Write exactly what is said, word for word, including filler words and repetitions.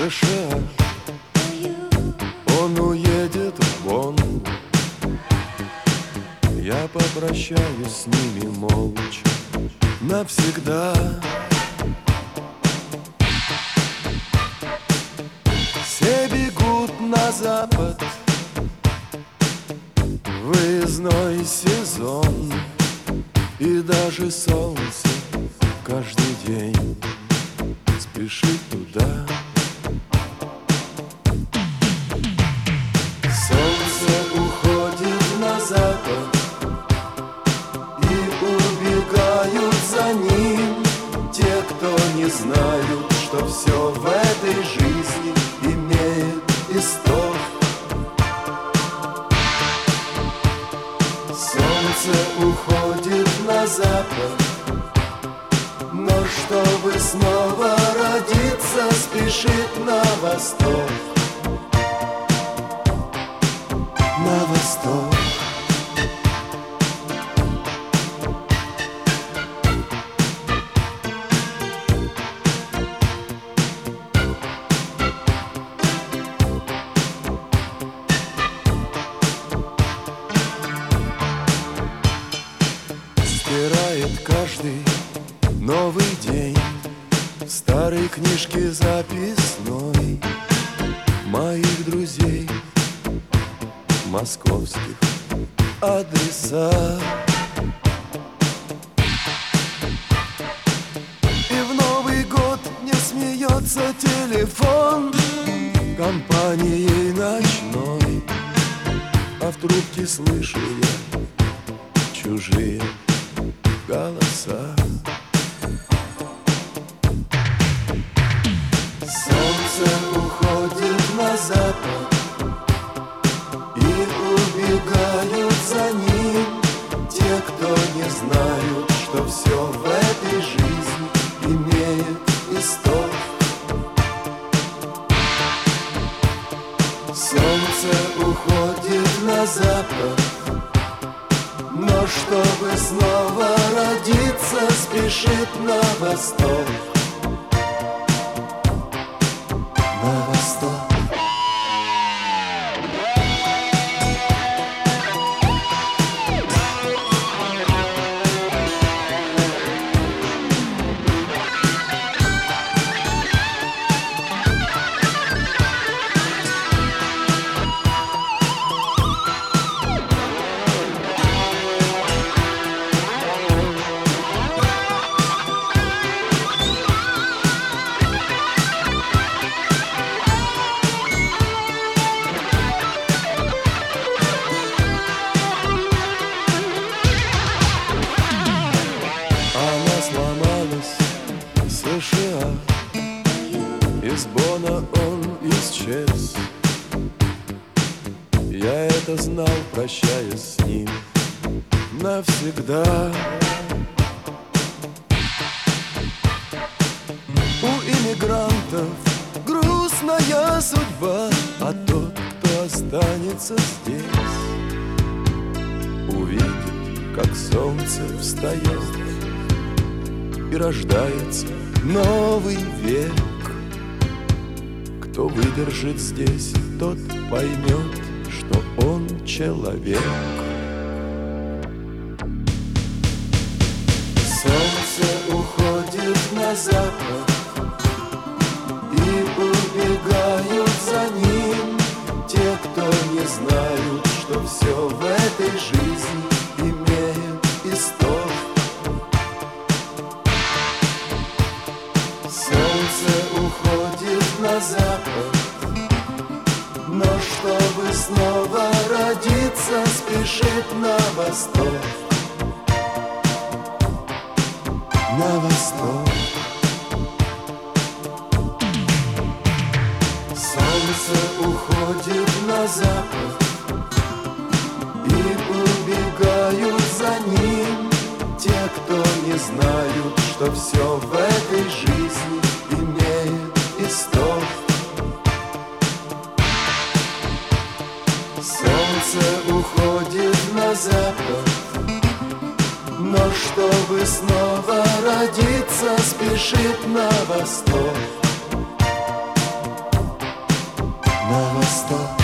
США. Он уедет в Бонн. Я попрощаюсь с ними молча навсегда. Все бегут на запад, выездной сезон, и даже солнце каждый день спешит туда. Солнце уходит на запад, и убегают за ним те, кто не знают, что все в этой жизни имеет исток. Солнце уходит на запад, но чтобы снова родиться, спешит на восток. На восток. Стирает каждый новый день в старой книжке записной моих друзей, московских адреса. И в Новый год не смеется телефон компанией ночной, а в трубке слышу я чужие голоса. Солнце уходит на запад, и убегают за ним те, кто не знают, что все в этой жизни имеет исток. Солнце уходит на запад, но чтобы снова родиться, спешит на восток. На восток. США. Из Бонна он исчез. Я это знал, прощаясь с ним навсегда. У иммигрантов грустная судьба, а тот, кто останется здесь, увидит, как солнце встает, и рождается новый век. Кто выдержит здесь, тот поймет, что он человек. Солнце уходит на запад, и убегают за ним те, кто не знают, что все в этой жизни имеет исток. Солнце уходит на запад, но чтобы снова родиться, спешит на восток. На восток. Солнце уходит на запад, и убегают за ним те, кто не знают, что все в этой жизни имеет исток. Солнце уходит на запад, но чтобы снова родиться, спешит на восток. на восток.